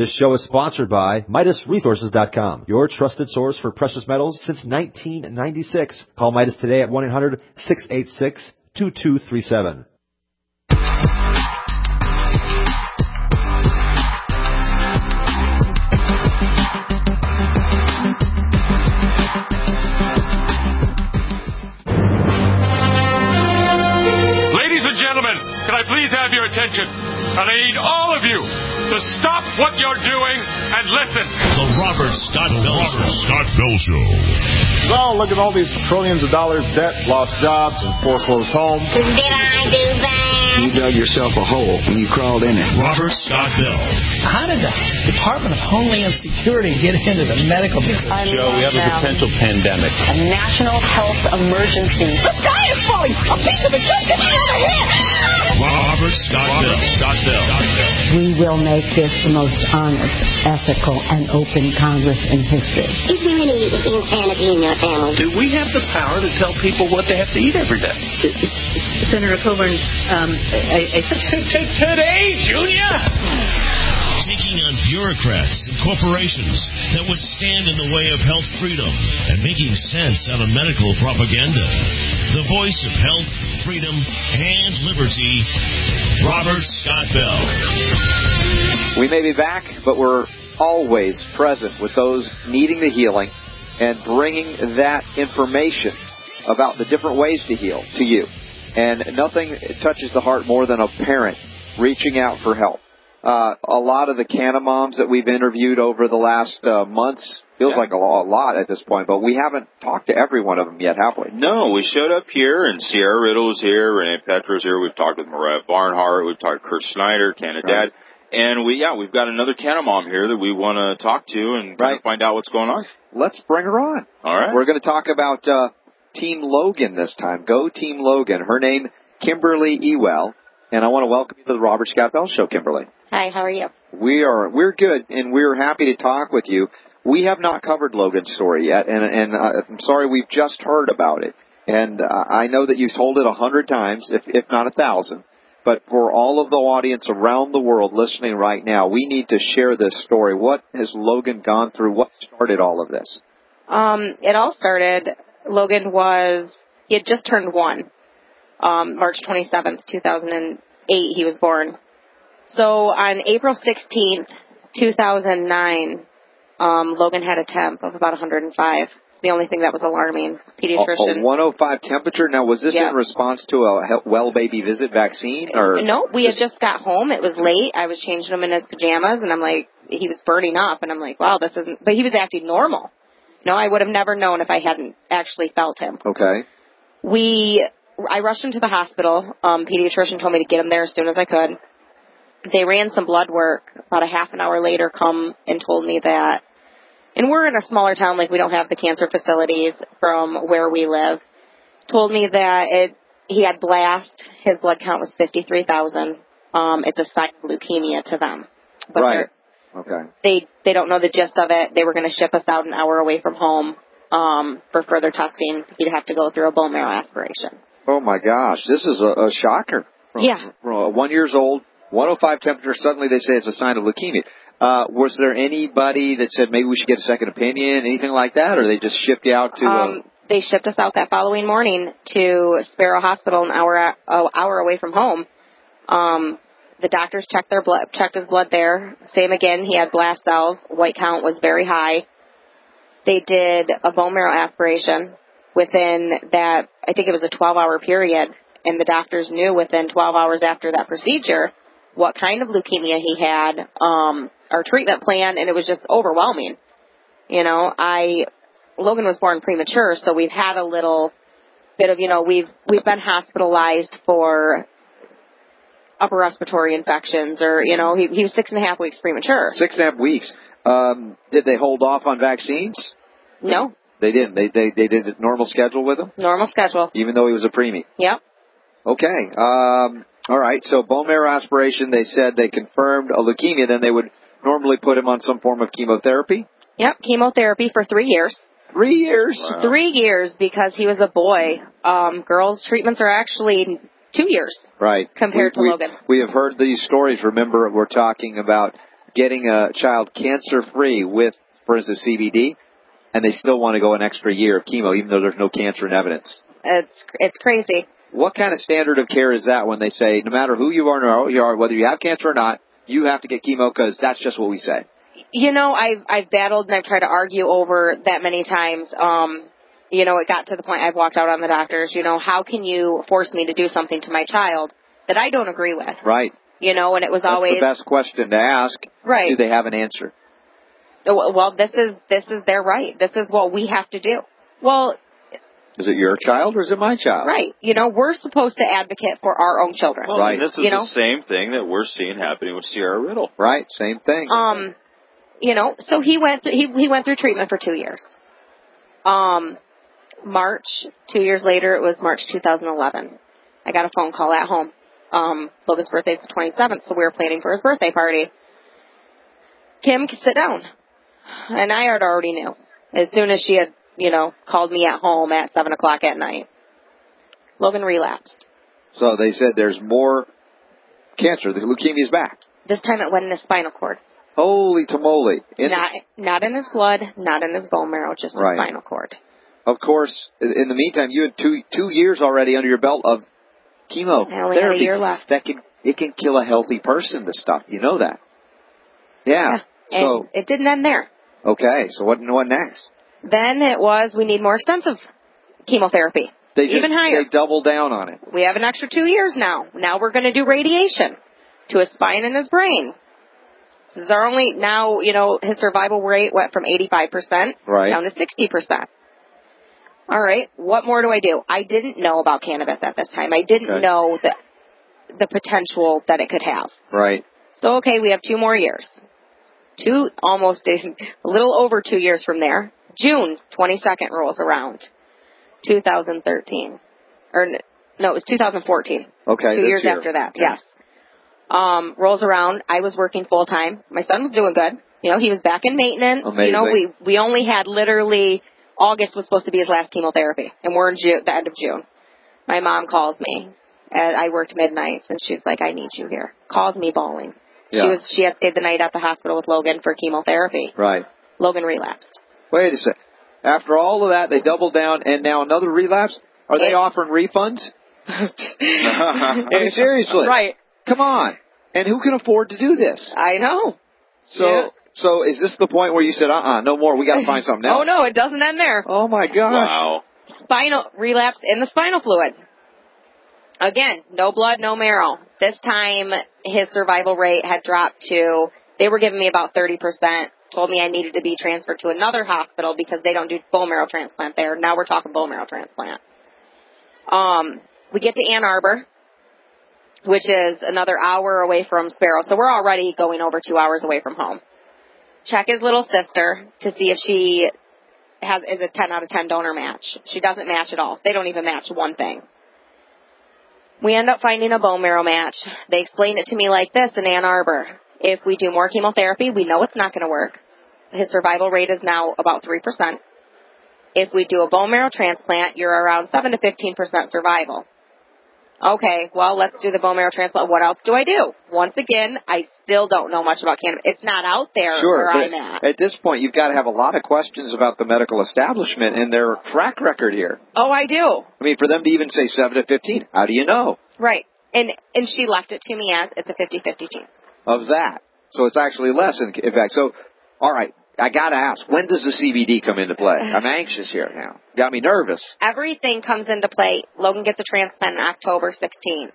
This show is sponsored by MidasResources.com, your trusted source for precious metals since 1996. Call Midas today at 1-800-686-2237. Ladies and gentlemen, can I please have your attention? And I need all of you to stop what you're doing and listen. The Robert Scott Bell Show. So, look at all these trillions of dollars debt, lost jobs, and foreclosed homes. Did I do that? You dug yourself a hole and you crawled in it. Robert Scott Bell. How did the Department of Homeland Security get into the medical business? Joe, we have a potential pandemic. A national health emergency. The sky is falling! A piece of it just hit me on the head! Robert Scott Bell. We will make this the most honest, ethical, and open Congress in history. Is there any insanity in your family? Do we have the power to tell people what they have to eat every day? Senator Coburn, Today, Junior! Taking on bureaucrats and corporations that would stand in the way of health freedom and making sense out of medical propaganda. The voice of health, freedom, and liberty, Robert Scott Bell. We may be back, but we're always present with those needing the healing and bringing that information about the different ways to heal to you. And nothing touches the heart more than a parent reaching out for help. A lot of the Canna moms that we've interviewed over the last months, feels like a lot at this point, but we haven't talked to every one of them yet, have we? No, we showed up here, and Sierra Riddle was here, Renee Petro's here, we've talked with Mariah Barnhart, we've talked to Kurt Snyder, Canna Dad, and we've got another Canna mom here that we want to talk to and find out what's going on. Let's bring her on. All right. We're going to talk about Team Logan this time. Go Team Logan. Her name, Kimberly Ewell, and I want to welcome you to the Robert Scott Bell Show, Kimberly. Hi, how are you? We're good, and we're happy to talk with you. We have not covered Logan's story yet, and I'm sorry, we've just heard about it. And I know that you've told it 100 times, if not 1,000. But for all of the audience around the world listening right now, we need to share this story. What has Logan gone through? What started all of this? It all started, he had just turned 1. March 27th, 2008, he was born. So on April 16th, 2009, Logan had a temp of about 105. The only thing that was alarming. Pediatrician. A 105 temperature? Now, was this in response to a well baby visit vaccine? Or no, we had just got home. It was late. I was changing him in his pajamas, and I'm like, he was burning up, and I'm like, wow, this isn't, but he was acting normal. No, I would have never known if I hadn't actually felt him. Okay. I rushed him to the hospital. Pediatrician told me to get him there as soon as I could. They ran some blood work. About a half an hour later, come and told me that, and we're in a smaller town, like we don't have the cancer facilities from where we live, told me that he had blast. His blood count was 53,000. It's a sign of leukemia to them. But right. Okay. They don't know the gist of it. They were going to ship us out an hour away from home for further testing. He'd have to go through a bone marrow aspiration. Oh, my gosh. This is a shocker. From 1 year old, 105 temperature, suddenly they say it's a sign of leukemia. Was there anybody that said maybe we should get a second opinion, anything like that, or they just shipped you out to... They shipped us out that following morning to Sparrow Hospital, an hour away from home. The doctors checked his blood there. Same again, he had blast cells. White count was very high. They did a bone marrow aspiration within that, I think it was a 12-hour period, and the doctors knew within 12 hours after that procedure what kind of leukemia he had, our treatment plan, and it was just overwhelming. You know, Logan was born premature, so we've had a little bit of, we've been hospitalized for upper respiratory infections, or, he was 6.5 weeks premature. 6.5 weeks. Did they hold off on vaccines? No. They didn't. They did the normal schedule with him? Normal schedule. Even though he was a preemie? Yep. Okay. All right. So bone marrow aspiration, they said they confirmed a leukemia. Then they would normally put him on some form of chemotherapy? Yep. Chemotherapy for 3 years. 3 years? Wow. 3 years because he was a boy. Girls' treatments are actually 2 years. Right. Compared to Logan. We have heard these stories. Remember, we're talking about getting a child cancer-free with, for instance, CBD, and they still want to go an extra year of chemo, even though there's no cancer in evidence. It's crazy. What kind of standard of care is that when they say, no matter who you are, whether you have cancer or not, you have to get chemo because that's just what we say? You know, I've battled and I've tried to argue over that many times. You know, it got to the point I've walked out on the doctors. You know, how can you force me to do something to my child that I don't agree with? Right. You know, and it was always the best question to ask. Right. Do they have an answer? Well, this is their right. This is what we have to do. Well, is it your child or is it my child? Right. You know, we're supposed to advocate for our own children. Well, right. And this is the same thing that we're seeing happening with Sierra Riddle. Right. Same thing. You know, so he went through treatment for 2 years. March, 2 years later, it was March 2011. I got a phone call at home. Logan's birthday's the 27th, so we were planning for his birthday party. Kim, sit down. And I had already knew. As soon as she had, you know, called me at home at 7 o'clock at night. Logan relapsed. So they said there's more cancer. The leukemia's back. This time it went in his spinal cord. Holy tamale. Not in his blood, not in his bone marrow, just his spinal cord. Of course, in the meantime, you had two years already under your belt of chemotherapy. I only had a year left. It can kill a healthy person, this stuff. You know that. Yeah. And it didn't end there. Okay, so what next? Then it was, we need more extensive chemotherapy. Even higher. They doubled down on it. We have an extra 2 years now. Now we're going to do radiation to his spine and his brain. This is our only, now, you know, his survival rate went from 85% down to 60%. All right, what more do I do? I didn't know about cannabis at this time. I didn't know the potential that it could have. Right. So, okay, we have 2 more years. Almost a little over 2 years from there. June 22nd rolls around. 2013. Or, no, it was 2014. Okay. 2 years after that, yes. Rolls around. I was working full time. My son was doing good. You know, he was back in maintenance. Amazing. You know, we only had literally, August was supposed to be his last chemotherapy, and we're in the end of June. My mom calls me. I worked midnights, and she's like, I need you here. Calls me bawling. Yeah. She had stayed the night at the hospital with Logan for chemotherapy. Right. Logan relapsed. Wait a second. After all of that, they doubled down, and now another relapse? Are they offering refunds? I mean, seriously. Right. Come on. And who can afford to do this? I know. So is this the point where you said, no more, we got to find something else? Oh, no, it doesn't end there. Oh, my gosh. Wow. Spinal relapse in the spinal fluid. Again, no blood, no marrow. This time, his survival rate had dropped to, they were giving me about 30%, told me I needed to be transferred to another hospital because they don't do bone marrow transplant there. Now we're talking bone marrow transplant. We get to Ann Arbor, which is another hour away from Sparrow. So we're already going over 2 hours away from home. Check his little sister to see if she is a 10 out of 10 donor match. She doesn't match at all. They don't even match one thing. We end up finding a bone marrow match. They explained it to me like this in Ann Arbor. If we do more chemotherapy, we know it's not going to work. His survival rate is now about 3%. If we do a bone marrow transplant, you're around 7 to 15% survival. Okay, well, let's do the bone marrow transplant. What else do I do? Once again, I still don't know much about cannabis. It's not out there where I'm at. At this point, you've got to have a lot of questions about the medical establishment and their track record here. Oh, I do. I mean, for them to even say 7 to 15, how do you know? Right. And she left it to me as it's a 50-50 chance. Of that. So it's actually less, in fact. So, all right, I got to ask, when does the CBD come into play? I'm anxious here now. Got me nervous. Everything comes into play. Logan gets a transplant on October 16th.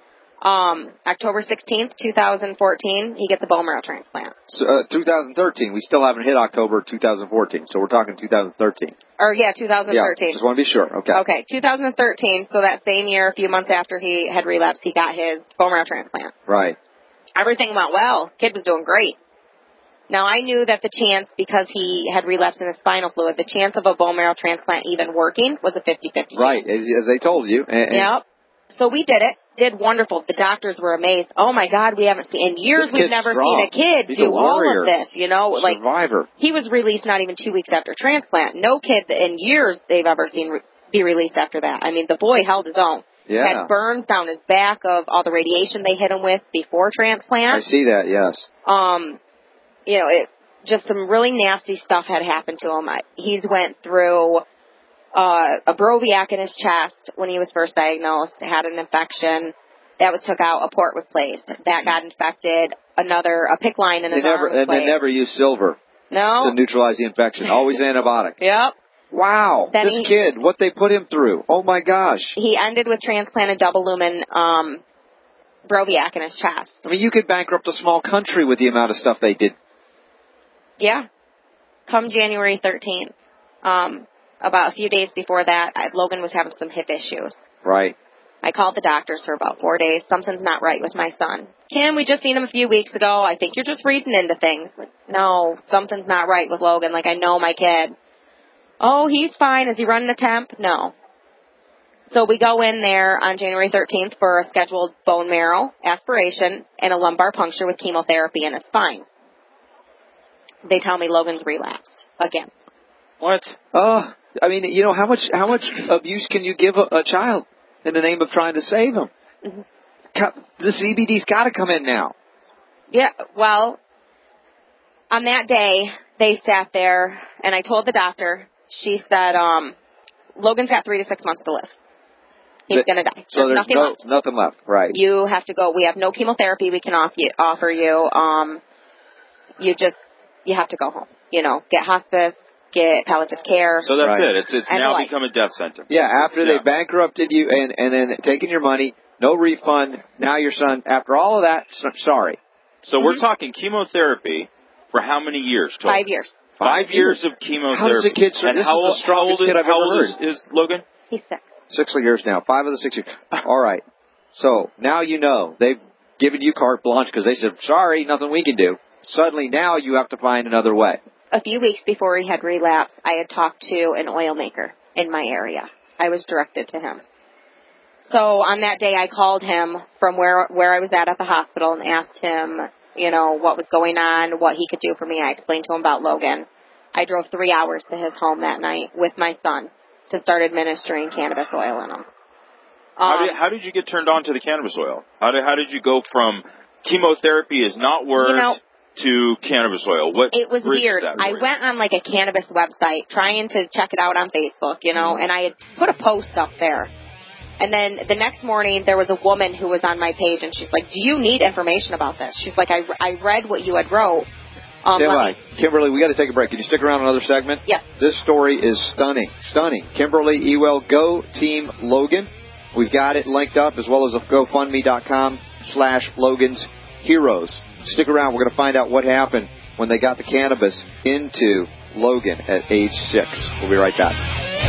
October 16th, 2014, he gets a bone marrow transplant. So, 2013. We still haven't hit October 2014, so we're talking 2013. 2013. Yeah, just want to be sure. Okay. Okay, 2013, so that same year, a few months after he had relapsed, he got his bone marrow transplant. Right. Everything went well. Kid was doing great. Now, I knew that the chance, because he had relapsed in his spinal fluid, the chance of a bone marrow transplant even working was a 50-50. Right, as they told you. Yep. So we did it. Did wonderful. The doctors were amazed. Oh, my God, we haven't seen, in years we've never seen a kid do all of this, you know. Survivor. He was released not even 2 weeks after transplant. No kid in years they've ever seen be released after that. I mean, the boy held his own. Yeah. Had burns down his back of all the radiation they hit him with before transplant. I see that, yes. just some really nasty stuff had happened to him. He's went through a Broviac in his chest when he was first diagnosed, had an infection. That was took out, a port was placed. That got infected, a PICC line in his arm was placed. They never use silver to neutralize the infection. Always antibiotic. Yep. Wow. Then this kid, what they put him through. Oh, my gosh. He ended with transplanted double lumen Broviac in his chest. I mean, you could bankrupt a small country with the amount of stuff they did. Yeah. Come January 13th, about a few days before that, Logan was having some hip issues. Right. I called the doctors for about 4 days. Something's not right with my son. Kim, we just seen him a few weeks ago. I think you're just reading into things. Like, no, something's not right with Logan. Like, I know my kid. Oh, he's fine. Is he running a temp? No. So we go in there on January 13th for a scheduled bone marrow aspiration and a lumbar puncture with chemotherapy in his spine. They tell me Logan's relapsed again. What? Oh, I mean, how much abuse can you give a child in the name of trying to save him? Mm-hmm. The CBD's got to come in now. Yeah, well, on that day, they sat there, and I told the doctor, she said, Logan's got 3 to 6 months to live. He's going to die. So there's nothing left, right? You have to go. We have no chemotherapy we can offer you. You have to go home. Get hospice, get palliative care. So that's it. It's now become a death sentence. Yeah, after they bankrupted you and then taking your money, no refund, now your son, after all of that, sorry. So we're talking chemotherapy for how many years? Total? 5 years. 5 years of chemotherapy. How does a kid survive? This is the strongest kid I've ever heard. How old is Logan? He's 6. 6 years now. 5 of the 6 years. All right. So now they've given you carte blanche because they said, sorry, nothing we can do. Suddenly now you have to find another way. A few weeks before he had relapsed, I had talked to an oil maker in my area. I was directed to him. So on that day, I called him from where I was at the hospital and asked him, what was going on, what he could do for me. I explained to him about Logan. I drove 3 hours to his home that night with my son to start administering cannabis oil in him. How did you get turned on to the cannabis oil? How did you go from chemotherapy is not worked to cannabis oil? It was weird. I went on like a cannabis website trying to check it out on Facebook, and I had put a post up there. And then the next morning there was a woman who was on my page, and she's like, do you need information about this? She's like, I read what you had wrote. Kimberly, we got to take a break. Can you stick around another segment? Yes. This story is stunning. Kimberly Ewell, Go Team Logan. We've got it linked up as well as GoFundMe.com/Logan's Heroes. Stick around. We're going to find out what happened when they got the cannabis into Logan at age 6. We'll be right back.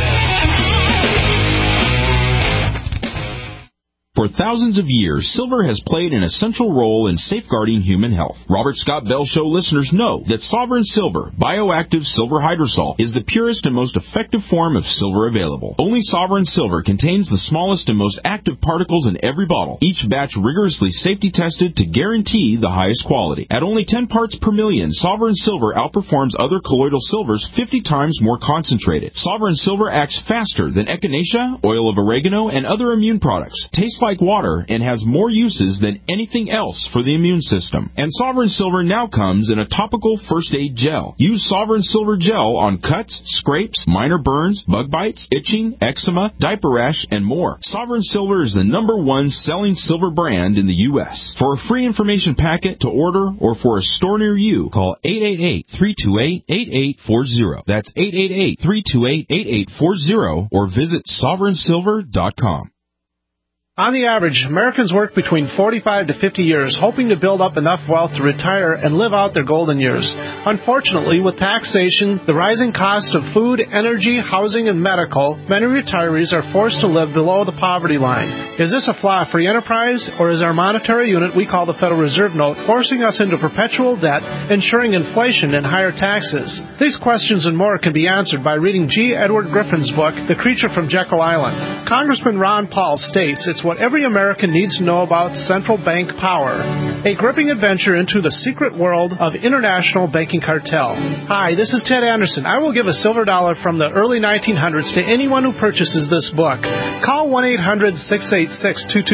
For thousands of years, silver has played an essential role in safeguarding human health. Robert Scott Bell Show listeners know that Sovereign Silver, bioactive silver hydrosol, is the purest and most effective form of silver available. Only Sovereign Silver contains the smallest and most active particles in every bottle, each batch rigorously safety tested to guarantee the highest quality. At only 10 parts per million, Sovereign Silver outperforms other colloidal silvers 50 times more concentrated. Sovereign Silver acts faster than echinacea, oil of oregano, and other immune products. Tastes like water and has more uses than anything else for the immune system. And Sovereign Silver now comes in a topical first aid gel. Use Sovereign Silver gel on cuts, scrapes, minor burns, bug bites, itching, eczema, diaper rash, and more. Sovereign Silver is the #1 selling silver brand in the U.S. For a free information packet to order or for a store near you, call 888-328-8840. That's 888-328-8840 or visit sovereignsilver.com. On the average, Americans work between 45 to 50 years, hoping to build up enough wealth to retire and live out their golden years. Unfortunately, with taxation, the rising cost of food, energy, housing, and medical, many retirees are forced to live below the poverty line. Is this a flaw free enterprise, or is our monetary unit we call the Federal Reserve Note forcing us into perpetual debt, ensuring inflation and higher taxes? These questions and more can be answered by reading G. Edward Griffin's book, The Creature from Jekyll Island. Congressman Ron Paul states it's what every American needs to know about central bank power. A gripping adventure into the secret world of international banking cartel. Hi, this is Ted Anderson. I will give a silver dollar from the early 1900s to anyone who purchases this book. Call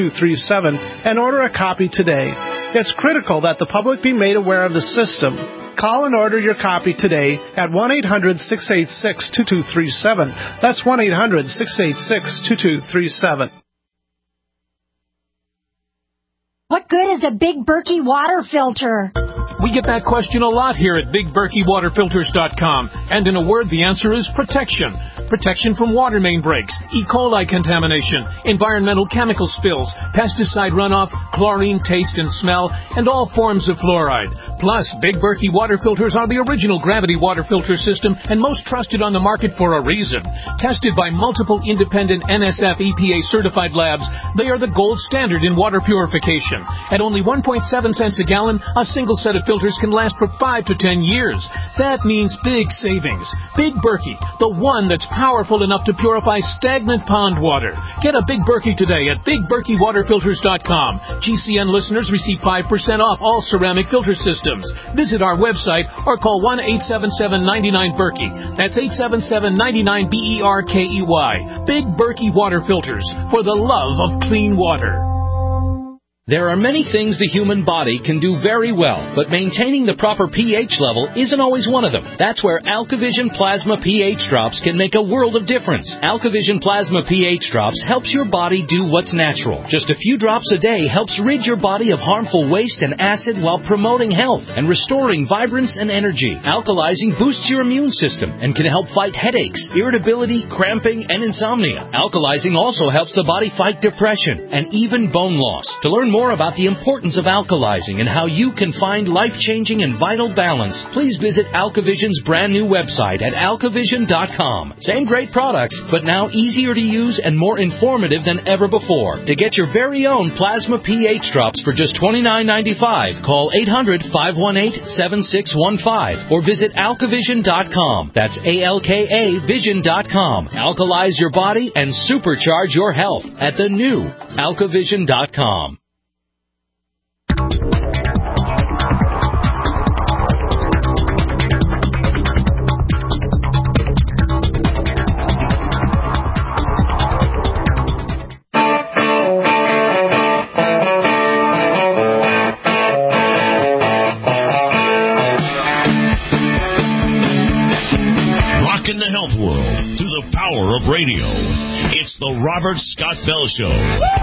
1-800-686-2237 and order a copy today. It's critical that the public be made aware of the system. Call and order your copy today at 1-800-686-2237. That's 1-800-686-2237. What good is a Big Berkey water filter? We get that question a lot here at BigBerkeyWaterFilters.com. And in a word, the answer is protection. Protection from water main breaks, E. coli contamination, environmental chemical spills, pesticide runoff, chlorine taste and smell, and all forms of fluoride. Plus, Big Berkey water filters are the original gravity water filter system and most trusted on the market for a reason. Tested by multiple independent NSF EPA certified labs, they are the gold standard in water purification. At only 1.7 cents a gallon, a single set of filters can last for 5 to 10 years. That means big savings. Big Berkey, the one that's powerful enough to purify stagnant pond water. Get a Big Berkey today at BigBerkeyWaterFilters.com. GCN listeners receive 5% off all ceramic filter systems. Visit our website or call 1-877-99-BERKEY. That's 877-99-BERKEY. Big Berkey Water Filters, for the love of clean water. There are many things the human body can do very well, but maintaining the proper pH level isn't always one of them. That's where AlkaVision Plasma pH Drops can make a world of difference. AlkaVision Plasma pH Drops helps your body do what's natural. Just a few drops a day helps rid your body of harmful waste and acid while promoting health and restoring vibrance and energy. Alkalizing boosts your immune system and can help fight headaches, irritability, cramping, and insomnia. Alkalizing also helps the body fight depression and even bone loss. To learn more about the importance of alkalizing and how you can find life-changing and vital balance, please visit AlkaVision's brand new website at alkavision.com. Same great products, but now easier to use and more informative than ever before. To get your very own Plasma pH Drops for just $29.95, call 800-518-7615 or visit alkavision.com. That's ALKA Vision.com. Alkalize your body and supercharge your health at the new alkavision.com. Of radio. It's the Robert Scott Bell Show.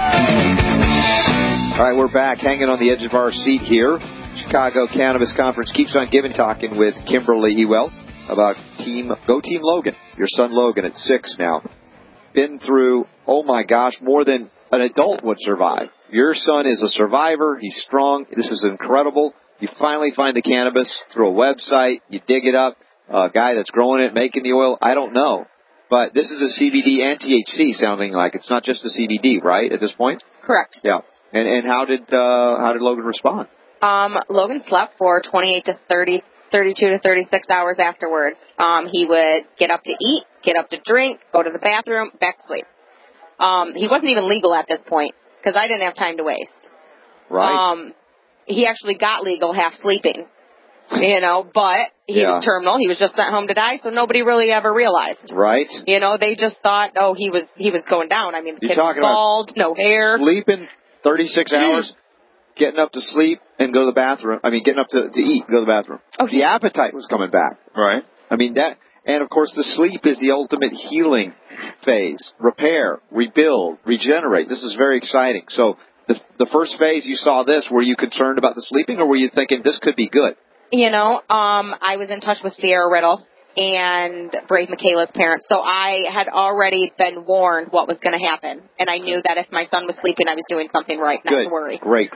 All right, we're back hanging on the edge of our seat here. Chicago Cannabis Conference keeps on giving, talking with Kimberly Ewell about Go Team Logan. Your son Logan at 6 now. Been through, oh my gosh, more than an adult would survive. Your son is a survivor. He's strong. This is incredible. You finally find the cannabis through a website. You dig it up. A guy that's growing it, making the oil. I don't know. But this is a CBD and THC sounding like. It's not just a CBD, right, at this point? Correct. Yeah. And how did Logan respond? Logan slept for 28 to 30, 32 to 36 hours afterwards. He would get up to eat, get up to drink, go to the bathroom, back to sleep. He wasn't even legal at this point because I didn't have time to waste. Right. He actually got legal half sleeping. But he was terminal. He was just sent home to die, so nobody really ever realized. Right. They just thought, he was going down. I mean, the kid was bald, no hair. Sleeping 36 hours, getting up to sleep and go to the bathroom. I mean, getting up to eat and go to the bathroom. Okay. The appetite was coming back. Right. I mean, and of course the sleep is the ultimate healing phase. Repair, rebuild, regenerate. This is very exciting. So the first phase you saw this, were you concerned about the sleeping or were you thinking this could be good? I was in touch with Sierra Riddle and Brave Michaela's parents, so I had already been warned what was going to happen, and I knew that if my son was sleeping, I was doing something right, not to worry. Great.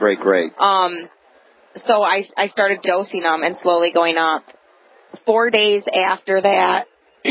So I started dosing him and slowly going up. 4 days after that,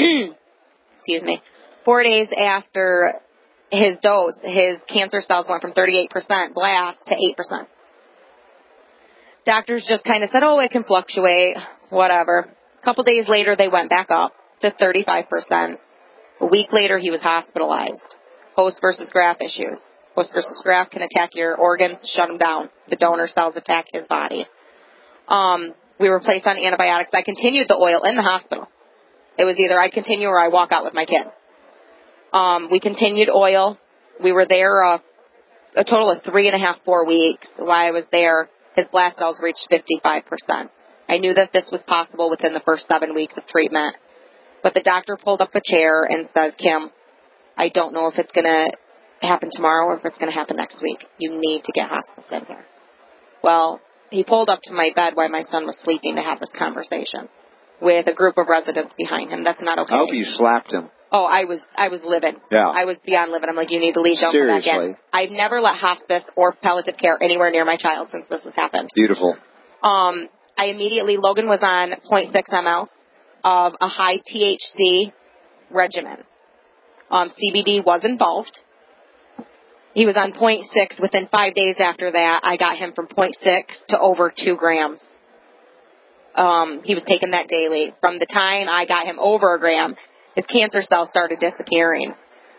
4 days after his dose, his cancer cells went from 38% blast to 8%. Doctors just kind of said, it can fluctuate, whatever. A couple days later, they went back up to 35%. A week later, he was hospitalized. Host versus graft issues. Host versus graft can attack your organs, shut them down. The donor cells attack his body. We were placed on antibiotics. I continued the oil in the hospital. It was either I continue or I walk out with my kid. We continued oil. We were there a total of 3.5, 4 weeks. While I was there, his blast cells reached 55%. I knew that this was possible within the first 7 weeks of treatment. But the doctor pulled up a chair and says, Kim, I don't know if it's going to happen tomorrow or if it's going to happen next week. You need to get hospice in here. Well, he pulled up to my bed while my son was sleeping to have this conversation with a group of residents behind him. That's not okay. I hope you slapped him. Oh, I was livid. Yeah. I was beyond livid. I'm like, you need to leave. Don't Seriously. come back in. I've never let hospice or palliative care anywhere near my child since this has happened. Beautiful. Logan was on 0.6 mL of a high THC regimen. CBD was involved. He was on 0.6. Within 5 days after that, I got him from 0.6 to over 2 grams. He was taking that daily. From the time I got him over a gram, his cancer cells started disappearing.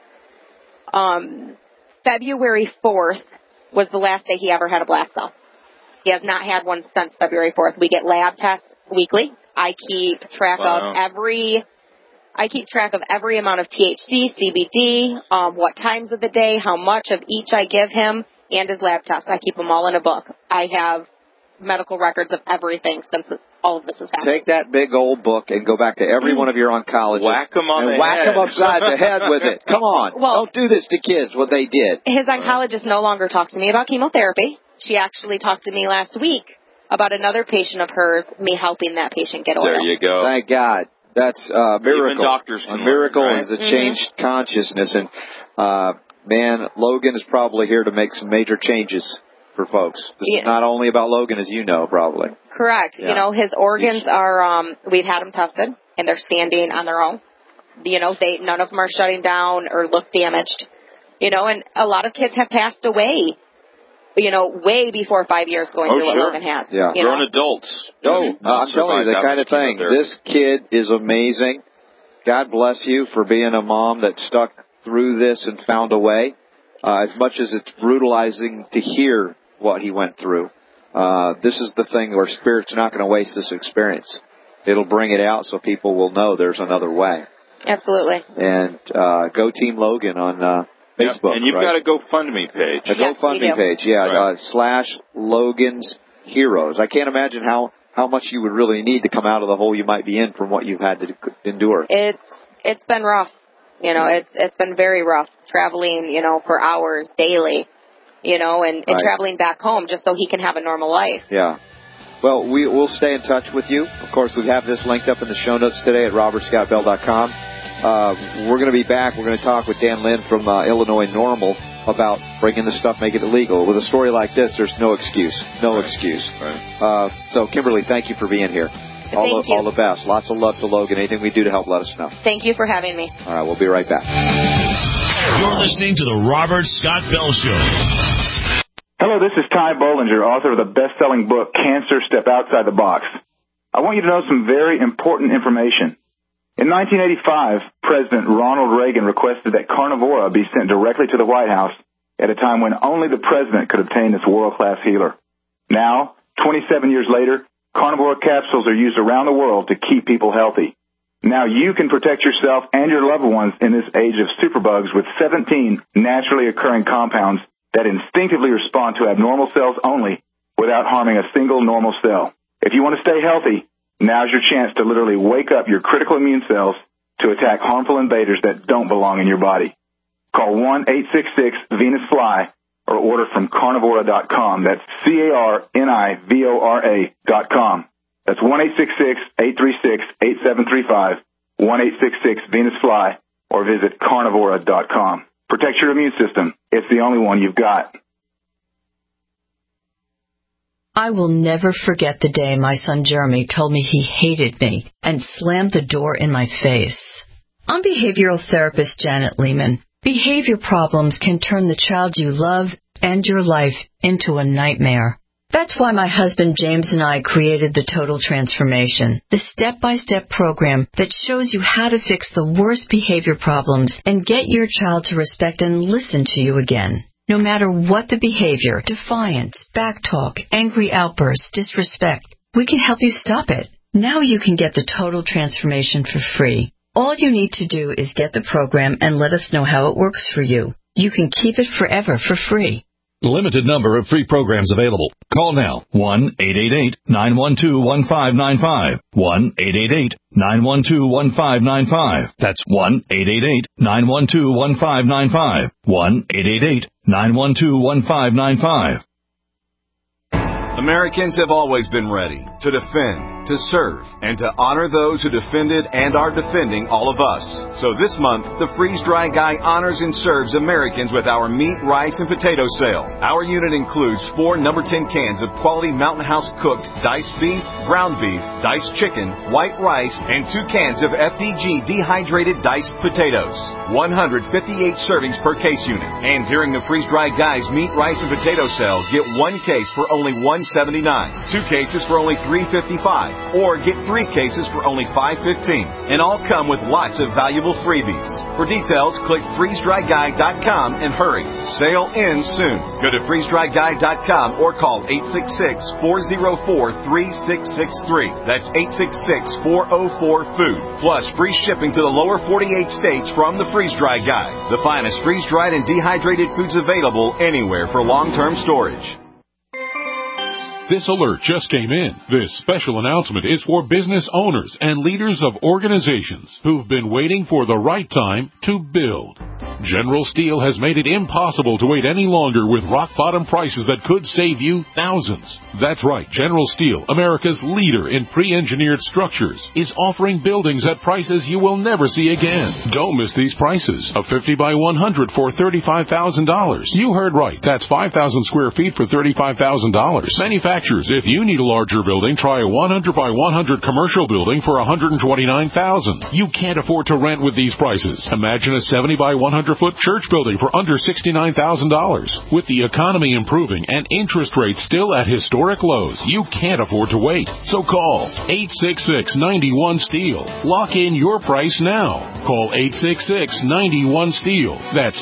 February 4th was the last day he ever had a blast cell. He has not had one since February 4th. We get lab tests weekly. I keep track of every amount of THC, CBD, what times of the day, how much of each I give him, and his lab tests. I keep them all in a book. I have medical records of everything since all of this has happened. Take that big old book and go back to every one of your oncologists. Whack them on the whack head. them upside the head with it. Come on. Well, don't do this to kids, what they did. His oncologist no longer talks to me about chemotherapy. She actually talked to me last week about another patient of hers, me helping that patient get oil. There you go. Thank God. That's a miracle. Even doctors can a miracle learn, right? is a changed consciousness. And, man, Logan is probably here to make some major changes for folks. This is not only about Logan, as you know, probably. Correct. Yeah. You know, his organs are, we've had them tested, and they're standing on their own. You know, none of them are shutting down or look damaged. You know, and a lot of kids have passed away, you know, way before 5 years going through what Logan has. Yeah. Grown adults. I'm telling you, the kind of thing. This kid is amazing. God bless you for being a mom that stuck through this and found a way. As much as it's brutalizing to hear what he went through, this is the thing where Spirit's not going to waste this experience. It'll bring it out so people will know there's another way. Absolutely. And go Team Logan on Facebook. And you've got a GoFundMe page. A GoFundMe page, / Logan's Heroes. I can't imagine how much you would really need to come out of the hole you might be in from what you've had to endure. It's been rough. You know, it's been very rough traveling, you know, for hours daily, you know, and traveling back home just so he can have a normal life. Yeah. Well, we'll stay in touch with you. Of course, we have this linked up in the show notes today at robertscottbell.com. We're going to be back. We're going to talk with Dan Lynn from Illinois Normal about bringing this stuff, making it legal. With a story like this, there's no excuse. No excuse. Right. So, Kimberly, thank you for being here. Thank you. All the best. Lots of love to Logan. Anything we do to help, let us know. Thank you for having me. All right, we'll be right back. You're listening to the Robert Scott Bell Show. Hello, this is Ty Bollinger, author of the best-selling book, Cancer, Step Outside the Box. I want you to know some very important information. In 1985, President Ronald Reagan requested that Carnivora be sent directly to the White House at a time when only the president could obtain this world-class healer. Now, 27 years later, Carnivora capsules are used around the world to keep people healthy. Now you can protect yourself and your loved ones in this age of superbugs with 17 naturally occurring compounds that instinctively respond to abnormal cells only without harming a single normal cell. If you want to stay healthy, now's your chance to literally wake up your critical immune cells to attack harmful invaders that don't belong in your body. Call 1-866-VENUS-FLY or order from Carnivora.com. That's Carnivora.com. That's 1-866-836-8735, 1-866-VENUS-FLY, or visit Carnivora.com. Protect your immune system. It's the only one you've got. I will never forget the day my son Jeremy told me he hated me and slammed the door in my face. I'm behavioral therapist Janet Lehman. Behavior problems can turn the child you love and your life into a nightmare. That's why my husband James and I created the Total Transformation, the step-by-step program that shows you how to fix the worst behavior problems and get your child to respect and listen to you again. No matter what the behavior, defiance, backtalk, angry outbursts, disrespect, we can help you stop it. Now you can get the Total Transformation for free. All you need to do is get the program and let us know how it works for you. You can keep it forever for free. Limited number of free programs available. Call now. 1-888-912-1595. 1-888-912-1595. That's 1-888-912-1595. 1-888-912-1595. Americans have always been ready to defend, to serve, and to honor those who defended and are defending all of us. So this month, the Freeze Dry Guy honors and serves Americans with our meat, rice, and potato sale. Our unit includes 4 number 10 cans of quality Mountain House cooked diced beef, ground beef, diced chicken, white rice, and 2 cans of FDG dehydrated diced potatoes. 158 servings per case unit. And during the Freeze Dry Guy's meat, rice, and potato sale, get 1 case for only $1.79, 2 cases for only $3.55, or get 3 cases for only $5.15. And all come with lots of valuable freebies. For details, click freezedryguy.com and hurry. Sale ends soon. Go to freezedryguy.com or call 866-404-3663. That's 866-404-FOOD. Plus free shipping to the lower 48 states from the Freeze Dry Guy. The finest freeze-dried and dehydrated foods available anywhere for long-term storage. This alert just came in. This special announcement is for business owners and leaders of organizations who've been waiting for the right time to build. General Steel has made it impossible to wait any longer with rock-bottom prices that could save you thousands. That's right. General Steel, America's leader in pre-engineered structures, is offering buildings at prices you will never see again. Don't miss these prices. A 50 by 100 for $35,000. You heard right. That's 5,000 square feet for $35,000. Manufacturers, if you need a larger building, try a 100 by 100 commercial building for $129,000. You can't afford to rent with these prices. Imagine a 70 by 100-foot church building for under $69,000. With the economy improving and interest rates still at historic lows, you can't afford to wait. So call 866-91-STEEL. Lock in your price now. Call 866-91-STEEL. That's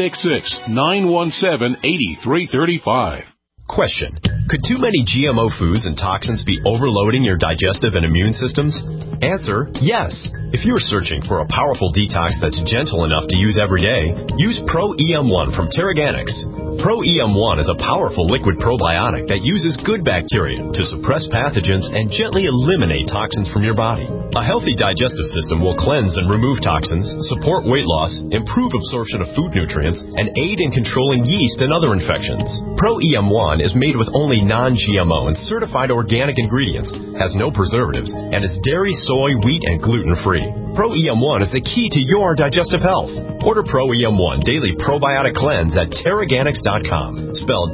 866-917-8335. Question. Could too many GMO foods and toxins be overloading your digestive and immune systems? Answer, yes. If you're searching for a powerful detox that's gentle enough to use every day, use Pro EM1 from Terraganics. Pro EM1 is a powerful liquid probiotic that uses good bacteria to suppress pathogens and gently eliminate toxins from your body. A healthy digestive system will cleanse and remove toxins, support weight loss, improve absorption of food nutrients, and aid in controlling yeast and other infections. Pro EM1 is made with only non-GMO and certified organic ingredients, has no preservatives, and is dairy, soy, wheat, and gluten-free. Pro EM1 is the key to your digestive health. Order Pro EM1 Daily Probiotic Cleanse at Terraganics.com, spelled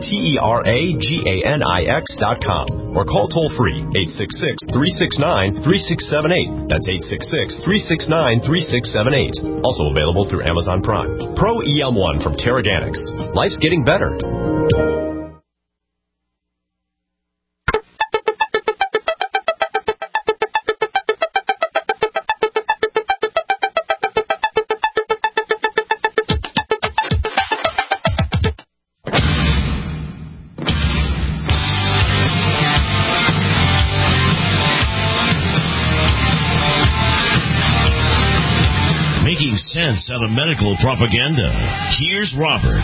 Terraganix.com, or call toll-free 866-369-3678. That's 866-369-3678. Also available through Amazon Prime. Pro EM1 from Terraganics. Life's getting better. Sense out of medical propaganda. Here's Robert.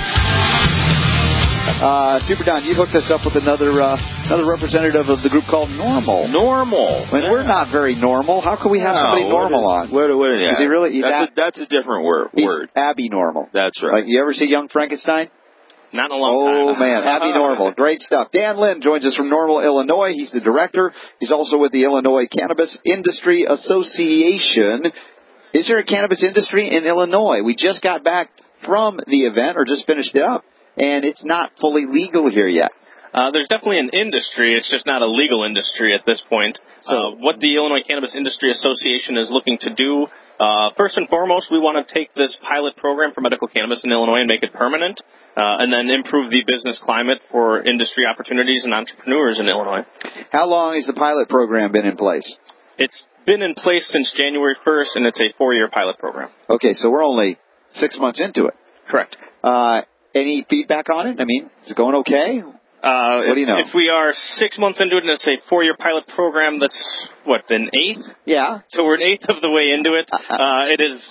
Super Don, you hooked us up with another representative of the group called Normal. Normal. When we're not very normal, how can we have somebody normal on? Is he really? That's a different word. He's Abby Normal. That's right. Like, you ever see Young Frankenstein? Not in a long time. Oh, man. Abby Normal. Great stuff. Dan Lynn joins us from Normal, Illinois. He's the director. He's also with the Illinois Cannabis Industry Association. Is there a cannabis industry in Illinois? We just got back from the event, or just finished it up, and it's not fully legal here yet. There's definitely an industry. It's just not a legal industry at this point. So what the Illinois Cannabis Industry Association is looking to do, first and foremost, we want to take this pilot program for medical cannabis in Illinois and make it permanent, and then improve the business climate for industry opportunities and entrepreneurs in Illinois. How long has the pilot program been in place? It's been in place since January 1st, and it's a 4-year pilot program. Okay, so we're only 6 months into it. Correct. Any feedback on it? I mean, is it going okay? What do you know? If we are 6 months into it and it's a 4-year pilot program, that's, an eighth? Yeah. So we're an eighth of the way into it. It is...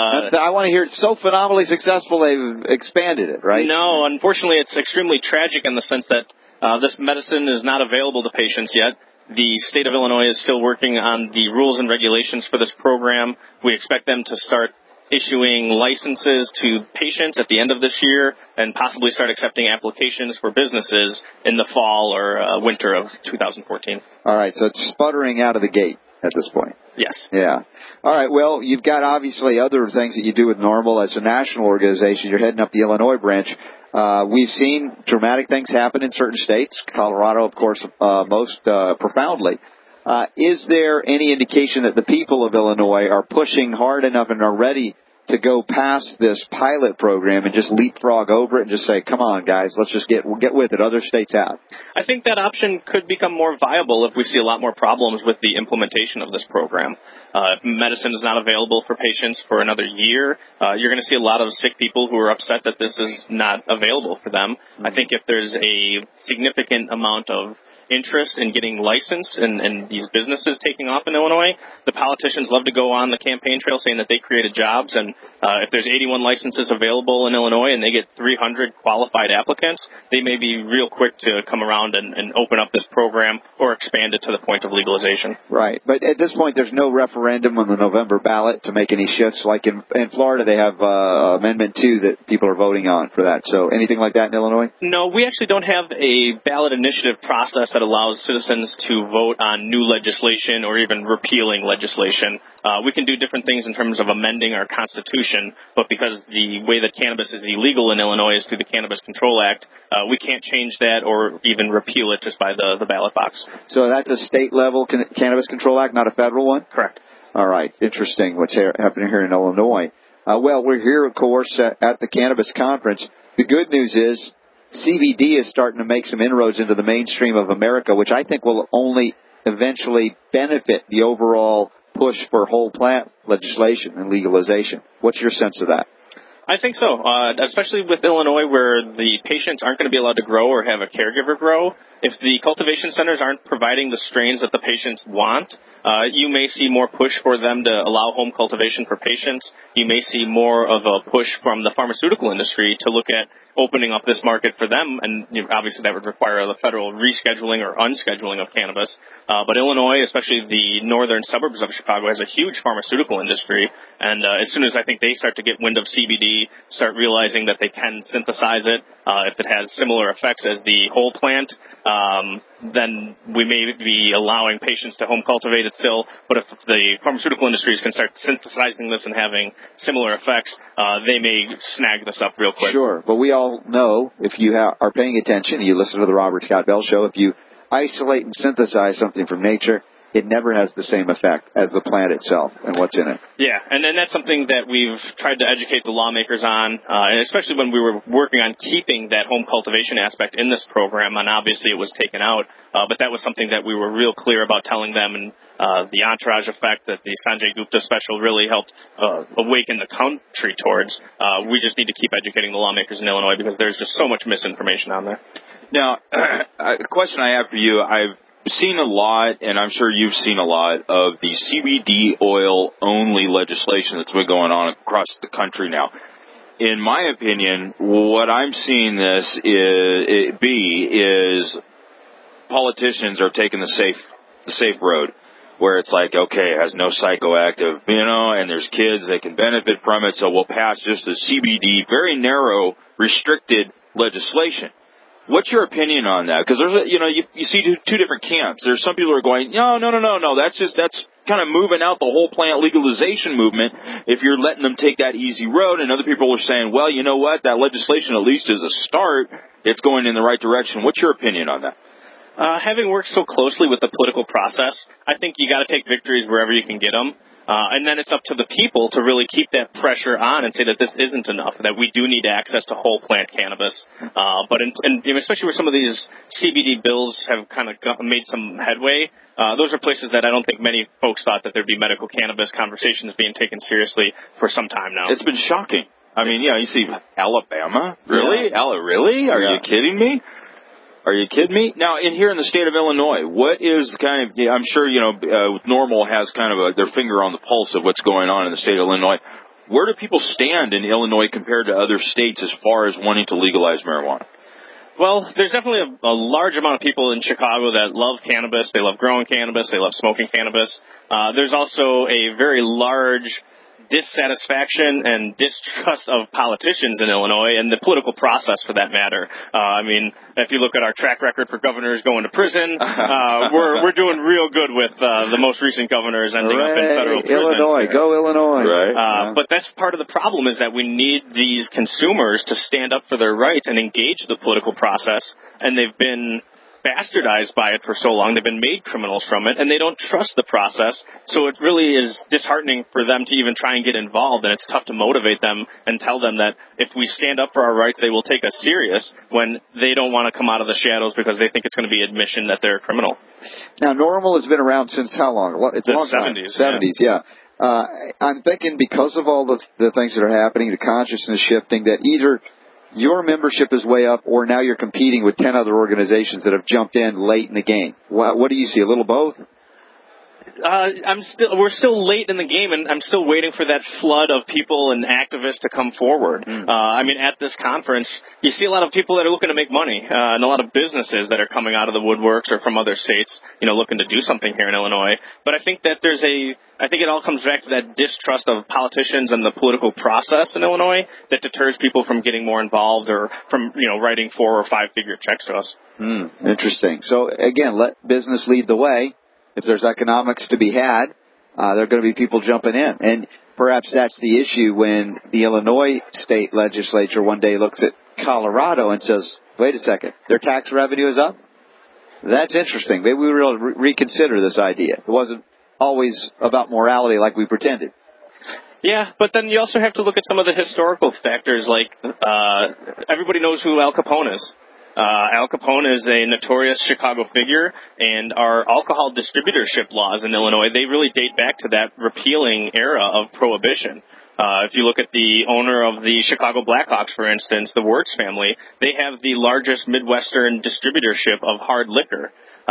I want to hear it's so phenomenally successful they've expanded it, right? No, unfortunately it's extremely tragic in the sense that this medicine is not available to patients yet. The state of Illinois is still working on the rules and regulations for this program. We expect them to start issuing licenses to patients at the end of this year and possibly start accepting applications for businesses in the fall or winter of 2014. All right, so it's sputtering out of the gate at this point. Yes. Yeah. All right, well, you've got obviously other things that you do with Normal as a national organization. You're heading up the Illinois branch. We've seen dramatic things happen in certain states, Colorado, of course, most profoundly. Is there any indication that the people of Illinois are pushing hard enough and are ready to go past this pilot program and just leapfrog over it and just say, come on, guys, let's just get with it. Other states have. I think that option could become more viable if we see a lot more problems with the implementation of this program. Medicine is not available for patients for another year. You're going to see a lot of sick people who are upset that this is not available for them. Mm-hmm. I think if there's a significant amount of interest in getting licensed and these businesses taking off in Illinois, the politicians love to go on the campaign trail saying that they created jobs, and if there's 81 licenses available in Illinois and they get 300 qualified applicants, they may be real quick to come around and open up this program or expand it to the point of legalization. Right, but at this point there's no referendum on the November ballot to make any shifts. Like in Florida they have Amendment 2 that people are voting on for that. So anything like that in Illinois? No, we actually don't have a ballot initiative process that allows citizens to vote on new legislation or even repealing legislation. We can do different things in terms of amending our Constitution, but because the way that cannabis is illegal in Illinois is through the Cannabis Control Act, we can't change that or even repeal it just by the ballot box. So that's a state-level Cannabis Control Act, not a federal one? Correct. All right. Interesting what's happening here in Illinois. Well, we're here, of course, at the Cannabis Conference. The good news is CBD is starting to make some inroads into the mainstream of America, which I think will only eventually benefit the overall push for whole plant legislation and legalization. What's your sense of that? I think so, especially with Illinois where the patients aren't going to be allowed to grow or have a caregiver grow. If the cultivation centers aren't providing the strains that the patients want, you may see more push for them to allow home cultivation for patients. You may see more of a push from the pharmaceutical industry to look at opening up this market for them, and obviously that would require the federal rescheduling or unscheduling of cannabis. But Illinois, especially the northern suburbs of Chicago, has a huge pharmaceutical industry, and as soon as I think they start to get wind of CBD, start realizing that they can synthesize it, if it has similar effects as the whole plant, then we may be allowing patients to home cultivate it still. But if the pharmaceutical industries can start synthesizing this and having similar effects, they may snag this up real quick. Sure, but we all know, if you are paying attention, you listen to the Robert Scott Bell Show, if you isolate and synthesize something from nature, it never has the same effect as the plant itself and what's in it. Yeah, and that's something that we've tried to educate the lawmakers on, and especially when we were working on keeping that home cultivation aspect in this program, and obviously it was taken out, but that was something that we were real clear about telling them, and the entourage effect that the Sanjay Gupta special really helped awaken the country towards. We just need to keep educating the lawmakers in Illinois because there's just so much misinformation on there. Now, a question I have for you, I've seen a lot, and I'm sure you've seen a lot, of the CBD oil-only legislation that's been going on across the country now. In my opinion, what I'm seeing this is politicians are taking the safe road, where it's like, okay, it has no psychoactive, and there's kids that can benefit from it, so we'll pass just a CBD, very narrow, restricted legislation. What's your opinion on that? Because there's you see two different camps. There's some people who are going, no, that's kind of moving out the whole plant legalization movement if you're letting them take that easy road. And other people are saying, well, you know what, that legislation at least is a start. It's going in the right direction. What's your opinion on that? Having worked so closely with the political process, I think you got to take victories wherever you can get them. And then it's up to the people to really keep that pressure on and say that this isn't enough, that we do need access to whole plant cannabis. But especially where some of these CBD bills have kind of made some headway, those are places that I don't think many folks thought that there'd be medical cannabis conversations being taken seriously for some time now. It's been shocking. I mean, you see Alabama? Really? Yeah. Really? Are you kidding me? Are you kidding me? Now, in here in the state of Illinois, what is kind of, I'm sure, NORML has kind of their finger on the pulse of what's going on in the state of Illinois. Where do people stand in Illinois compared to other states as far as wanting to legalize marijuana? Well, there's definitely a large amount of people in Chicago that love cannabis. They love growing cannabis. They love smoking cannabis. There's also a very large dissatisfaction and distrust of politicians in Illinois and the political process for that matter. I mean, if you look at our track record for governors going to prison, we're doing real good with the most recent governors ending up in federal prisons. Illinois, go Illinois. Right. But that's part of the problem is that we need these consumers to stand up for their rights and engage the political process, and they've been bastardized by it for so long. They've been made criminals from it, and they don't trust the process. So it really is disheartening for them to even try and get involved, and it's tough to motivate them and tell them that if we stand up for our rights, they will take us serious when they don't want to come out of the shadows because they think it's going to be admission that they're a criminal. Now, NORML has been around since how long? It's a long time. 70s, yeah. I'm thinking because of all the things that are happening, the consciousness shifting, that either your membership is way up, or now you're competing with 10 other organizations that have jumped in late in the game. What do you see? A little both? We're still late in the game, and I'm still waiting for that flood of people and activists to come forward. I mean, at this conference, you see a lot of people that are looking to make money, and a lot of businesses that are coming out of the woodworks or from other states, looking to do something here in Illinois. But I think that I think it all comes back to that distrust of politicians and the political process in Illinois that deters people from getting more involved or from, writing 4- or 5-figure checks to us. Interesting. So again, let business lead the way. If there's economics to be had, there are going to be people jumping in. And perhaps that's the issue when the Illinois state legislature one day looks at Colorado and says, wait a second, their tax revenue is up? That's interesting. Maybe we will reconsider this idea. It wasn't always about morality like we pretended. Yeah, but then you also have to look at some of the historical factors, like everybody knows who Al Capone is. Al Capone is a notorious Chicago figure, and our alcohol distributorship laws in Illinois, they really date back to that repealing era of prohibition. If you look at the owner of the Chicago Blackhawks, for instance, the Wirtz family, they have the largest Midwestern distributorship of hard liquor.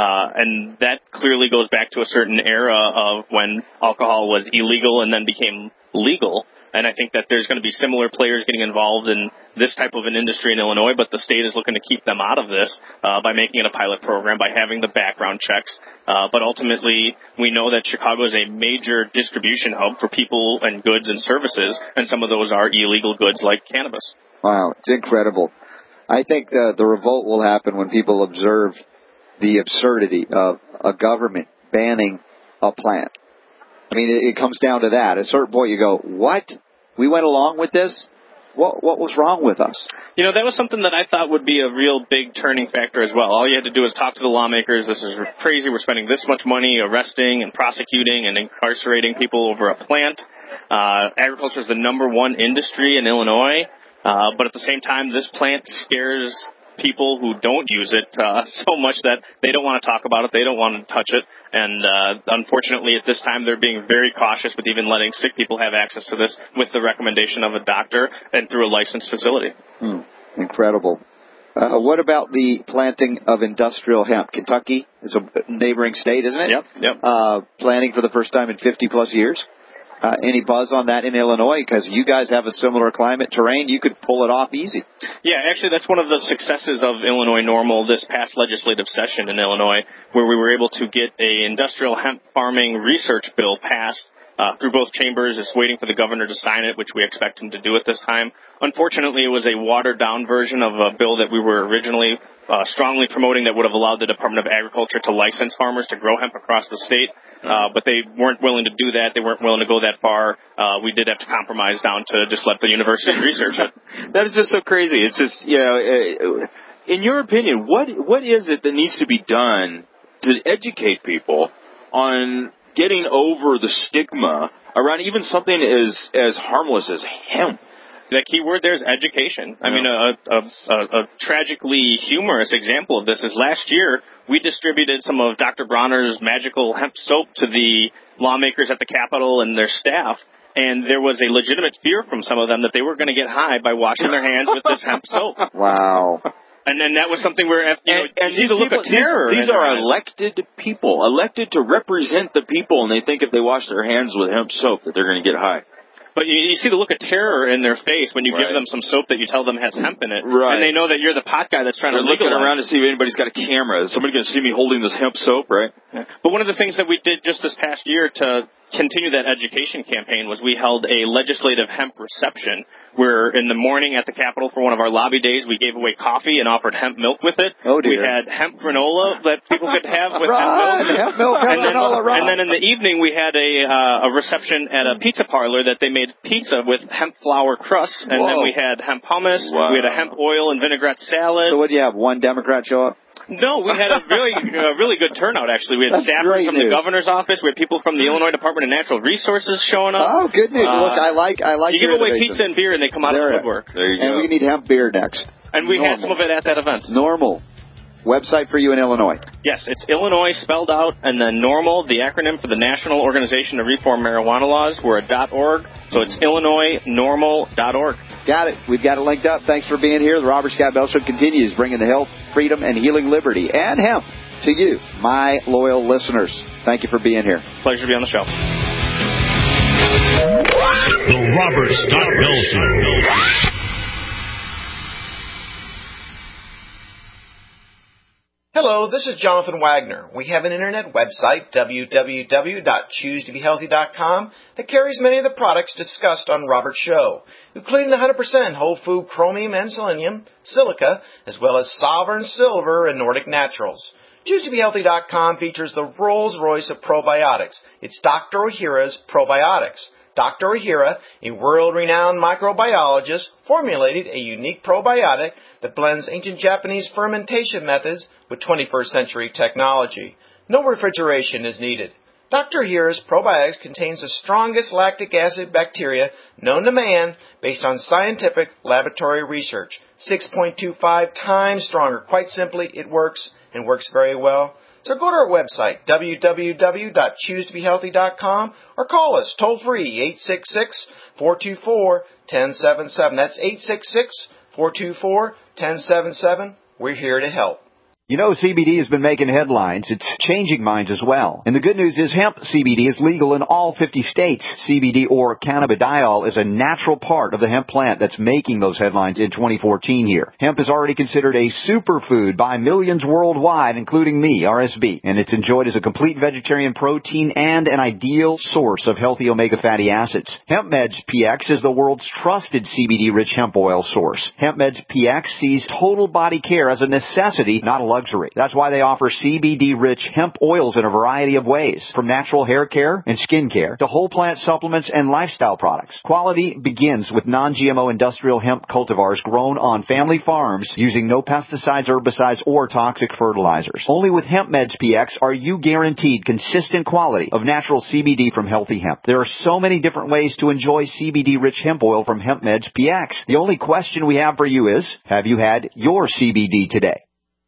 And that clearly goes back to a certain era of when alcohol was illegal and then became legal. And I think that there's going to be similar players getting involved in this type of an industry in Illinois, but the state is looking to keep them out of this by making it a pilot program, by having the background checks. But ultimately, we know that Chicago is a major distribution hub for people and goods and services, and some of those are illegal goods like cannabis. Wow, it's incredible. I think the revolt will happen when people observe the absurdity of a government banning a plant. I mean, it comes down to that. At a certain point, you go, what? We went along with this? What was wrong with us? That was something that I thought would be a real big turning factor as well. All you had to do was talk to the lawmakers. This is crazy. We're spending this much money arresting and prosecuting and incarcerating people over a plant. Agriculture is the #1 industry in Illinois. But at the same time, this plant scares people who don't use it so much that they don't want to talk about it. They don't want to touch it. And unfortunately, at this time, they're being very cautious with even letting sick people have access to this with the recommendation of a doctor and through a licensed facility. Incredible. What about the planting of industrial hemp? Kentucky is a neighboring state, isn't it? Yep. Planting for the first time in 50-plus years. Any buzz on that in Illinois? Because you guys have a similar climate, terrain. You could pull it off easy. Yeah, actually, that's one of the successes of Illinois NORML this past legislative session in Illinois, where we were able to get a industrial hemp farming research bill passed through both chambers. It's waiting for the governor to sign it, which we expect him to do at this time. Unfortunately, it was a watered-down version of a bill that we were originally strongly promoting that would have allowed the Department of Agriculture to license farmers to grow hemp across the state. But they weren't willing to do that. They weren't willing to go that far. We did have to compromise down to just let the university research it. That is just so crazy. It's just, in your opinion, what is it that needs to be done to educate people on getting over the stigma around even something as harmless as hemp? The key word there is education. I mean, a tragically humorous example of this is last year we distributed some of Dr. Bronner's magical hemp soap to the lawmakers at the Capitol and their staff, and there was a legitimate fear from some of them that they were going to get high by washing their hands with this hemp soap. Wow. And then that was something where, you see the look of terror. These are elected people, elected to represent the people, and they think if they wash their hands with hemp soap that they're going to get high. But you see the look of terror in their face when you give them some soap that you tell them has hemp in it. Right. And they know that you're the pot guy that's trying to legalize. Looking around to see if anybody's got a camera. Is somebody going to see me holding this hemp soap, right? Yeah. But one of the things that we did just this past year to continue that education campaign was we held a legislative hemp reception where in the morning at the Capitol for one of our lobby days we gave away coffee and offered hemp milk with it. Oh, dear. We had hemp granola that people could have with hemp milk. And then in the evening we had a reception at a pizza parlor that they made pizza with hemp flour crusts, and then we had hemp hummus, we had a hemp oil and vinaigrette salad. So what do you have, one Democrat show up? No, we had a really good turnout, actually. We had staffers from the governor's office. We had people from the Illinois Department of Natural Resources showing up. Oh, good news. Look, I like you give away pizza and beer, and they come out of the woodwork. There you go. And we need hemp beer next. And we had some of it at that event. Normal. Website for you in Illinois. Yes, it's Illinois spelled out, and then NORMAL, the acronym for the National Organization to Reform Marijuana Laws. We're a .org, so it's IllinoisNormal.org. Got it. We've got it linked up. Thanks for being here. The Robert Scott Bell Show continues bringing the health, freedom, and healing liberty and hemp to you, my loyal listeners. Thank you for being here. Pleasure to be on the show. The Robert Scott Bell Show. Hello, this is Jonathan Wagner. We have an internet website, www.choosetobehealthy.com, that carries many of the products discussed on Robert's show, including the 100% whole food chromium and selenium, silica, as well as Sovereign Silver and Nordic Naturals. ChooseToBeHealthy.com features the Rolls-Royce of probiotics. It's Dr. Ohhira's Probiotics. Dr. Ohhira, a world-renowned microbiologist, formulated a unique probiotic that blends ancient Japanese fermentation methods with 21st century technology. No refrigeration is needed. Dr. Ohhira's probiotics contains the strongest lactic acid bacteria known to man based on scientific laboratory research. 6.25 times stronger. Quite simply, it works and works very well. So go to our website, www.choosetobehealthy.com, or call us toll-free, 866-424-1077. That's 866-424-1077. We're here to help. You know, CBD has been making headlines. It's changing minds as well. And the good news is hemp CBD is legal in all 50 states. CBD, or cannabidiol, is a natural part of the hemp plant that's making those headlines in 2014 here. Hemp is already considered a superfood by millions worldwide, including me, RSB. And it's enjoyed as a complete vegetarian protein and an ideal source of healthy omega fatty acids. HempMeds PX is the world's trusted CBD-rich hemp oil source. HempMeds PX sees total body care as a necessity, not a luxury. That's why they offer CBD-rich hemp oils in a variety of ways, from natural hair care and skin care to whole plant supplements and lifestyle products. Quality begins with non-GMO industrial hemp cultivars grown on family farms using no pesticides, herbicides, or toxic fertilizers. Only with HempMeds PX are you guaranteed consistent quality of natural CBD from healthy hemp. There are so many different ways to enjoy CBD-rich hemp oil from HempMeds PX. The only question we have for you is, have you had your CBD today?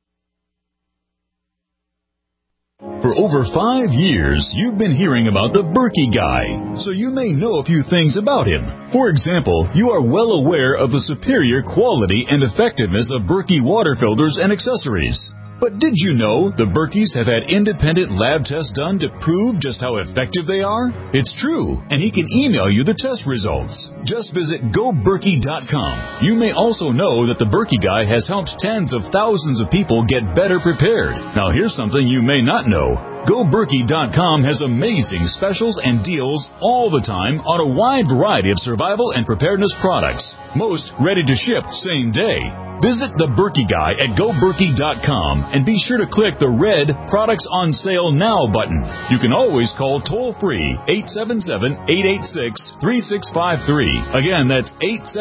For over 5 years, you've been hearing about the Berkey Guy, so you may know a few things about him. For example, you are well aware of the superior quality and effectiveness of Berkey water filters and accessories. But did you know the Berkeys have had independent lab tests done to prove just how effective they are? It's true, and he can email you the test results. Just visit GoBerkey.com. You may also know that the Berkey Guy has helped tens of thousands of people get better prepared. Now here's something you may not know. GoBerkey.com has amazing specials and deals all the time on a wide variety of survival and preparedness products. Most ready to ship same day. Visit the Berkey Guy at GoBerkey.com and be sure to click the red Products on Sale Now button. You can always call toll-free 877-886-3653. Again, that's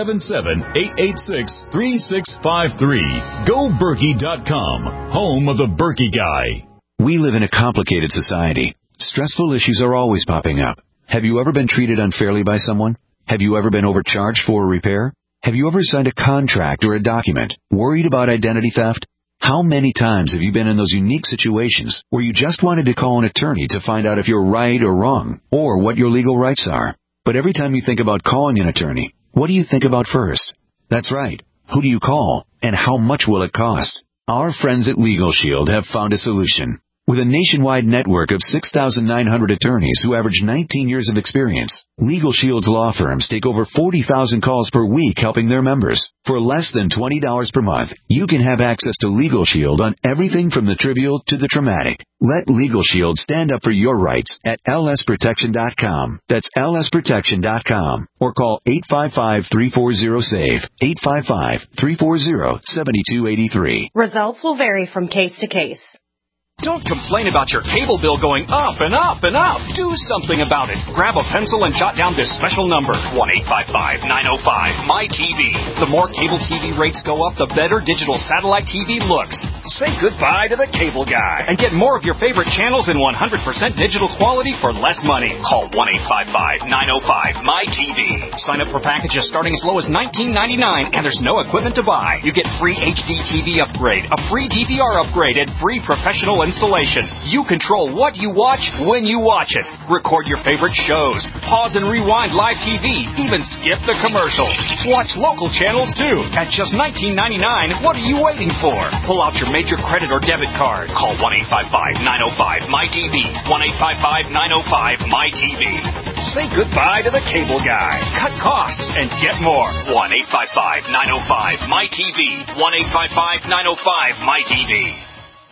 877-886-3653. GoBerkey.com, home of the Berkey Guy. We live in a complicated society. Stressful issues are always popping up. Have you ever been treated unfairly by someone? Have you ever been overcharged for a repair? Have you ever signed a contract or a document worried about identity theft? How many times have you been in those unique situations where you just wanted to call an attorney to find out if you're right or wrong, or what your legal rights are? But every time you think about calling an attorney, what do you think about first? That's right. Who do you call? And how much will it cost? Our friends at Legal Shield have found a solution. With a nationwide network of 6,900 attorneys who average 19 years of experience, Legal Shield's law firms take over 40,000 calls per week helping their members. For less than $20 per month, you can have access to Legal Shield on everything from the trivial to the traumatic. Let Legal Shield stand up for your rights at lsprotection.com. That's lsprotection.com. Or call 855-340-SAVE, 855-340-7283. Results will vary from case to case. Don't complain about your cable bill going up and up and up. Do something about it. Grab a pencil and jot down this special number, 1-855-905-MY-TV. The more cable TV rates go up, the better digital satellite TV looks. Say goodbye to the cable guy and get more of your favorite channels in 100% digital quality for less money. Call 1-855-905-MY-TV. Sign up for packages starting as low as $19.99, and there's no equipment to buy. You get free HD TV upgrade, a free DVR upgrade, and free professional installation. You control what you watch when you watch it. Record your favorite shows. Pause and rewind live TV. Even skip the commercials. Watch local channels too. At just $19.99, what are you waiting for? Pull out your major credit or debit card. Call 1-855-905-MY-TV. 1-855-905-MY-TV. Say goodbye to the cable guy. Cut costs and get more. 1-855-905-MY-TV. 1-855-905-MY-TV.